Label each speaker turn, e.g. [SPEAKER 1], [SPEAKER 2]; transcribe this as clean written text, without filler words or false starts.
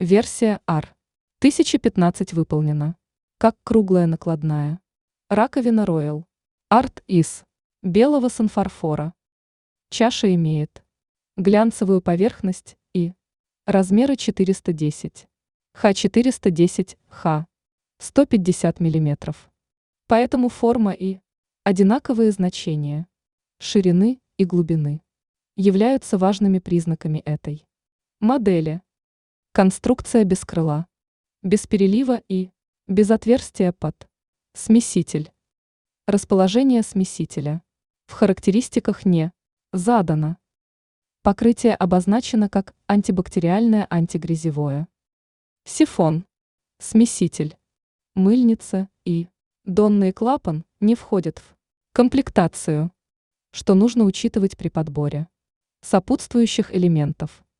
[SPEAKER 1] Версия AR. 1015 выполнена. Как круглая накладная. Раковина Royal. Арт из белого санфарфора. Чаша имеет глянцевую поверхность и размеры 410 х 410 х 150 мм. Поэтому форма и одинаковые значения ширины и глубины являются важными признаками этой модели. Конструкция без крыла, без перелива и без отверстия под смеситель. Расположение смесителя в характеристиках не задано. Покрытие обозначено как антибактериальное, антигрязевое. Сифон, смеситель, мыльница и донный клапан не входят в комплектацию, что нужно учитывать при подборе сопутствующих элементов.